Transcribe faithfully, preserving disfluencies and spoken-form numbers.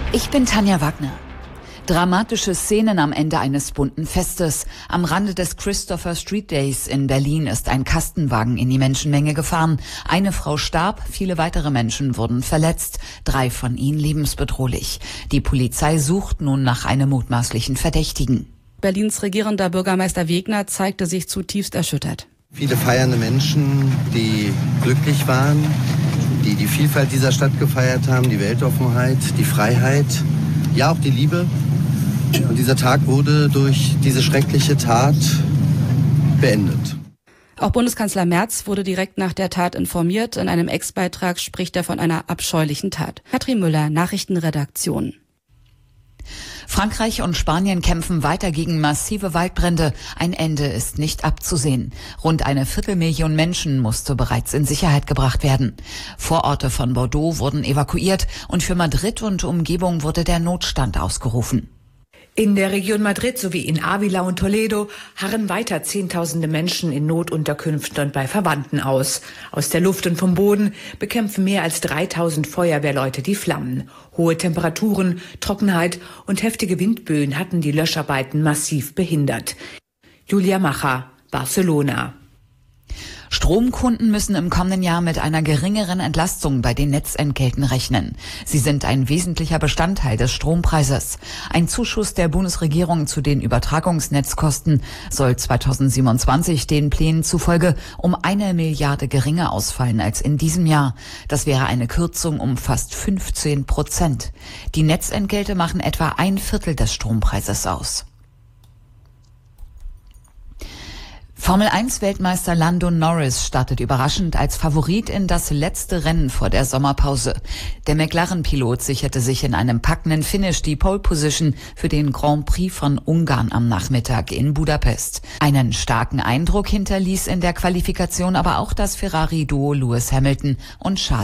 Ich bin Tanja Wagner. Dramatische Szenen am Ende eines bunten Festes. Am Rande des Christopher Street Days in Berlin ist ein Kastenwagen in die Menschenmenge gefahren. Eine Frau starb, viele weitere Menschen wurden verletzt, drei von ihnen lebensbedrohlich. Die Polizei sucht nun nach einem mutmaßlichen Verdächtigen. Berlins regierender Bürgermeister Wegner zeigte sich zutiefst erschüttert. Viele feiernde Menschen, die glücklich waren, die die Vielfalt dieser Stadt gefeiert haben, die Weltoffenheit, die Freiheit, ja auch die Liebe. Und dieser Tag wurde durch diese schreckliche Tat beendet. Auch Bundeskanzler Merz wurde direkt nach der Tat informiert. In einem Ex-Beitrag spricht er von einer abscheulichen Tat. Katrin Müller, Nachrichtenredaktion. Frankreich und Spanien kämpfen weiter gegen massive Waldbrände. Ein Ende ist nicht abzusehen. Rund eine Viertelmillion Menschen musste bereits in Sicherheit gebracht werden. Vororte von Bordeaux wurden evakuiert und für Madrid und Umgebung wurde der Notstand ausgerufen. In der Region Madrid sowie in Ávila und Toledo harren weiter Zehntausende Menschen in Notunterkünften und bei Verwandten aus. Aus der Luft und vom Boden bekämpfen mehr als dreitausend Feuerwehrleute die Flammen. Hohe Temperaturen, Trockenheit und heftige Windböen hatten die Löscharbeiten massiv behindert. Julia Macher, Barcelona. Stromkunden müssen im kommenden Jahr mit einer geringeren Entlastung bei den Netzentgelten rechnen. Sie sind ein wesentlicher Bestandteil des Strompreises. Ein Zuschuss der Bundesregierung zu den Übertragungsnetzkosten soll zweitausendsiebenundzwanzig den Plänen zufolge um eine Milliarde geringer ausfallen als in diesem Jahr. Das wäre eine Kürzung um fast fünfzehn Prozent. Die Netzentgelte machen etwa ein Viertel des Strompreises aus. Formel eins Weltmeister Lando Norris startet überraschend als Favorit in das letzte Rennen vor der Sommerpause. Der McLaren-Pilot sicherte sich in einem packenden Finish die Pole Position für den Grand Prix von Ungarn am Nachmittag in Budapest. Einen starken Eindruck hinterließ in der Qualifikation aber auch das Ferrari-Duo Lewis Hamilton und Charles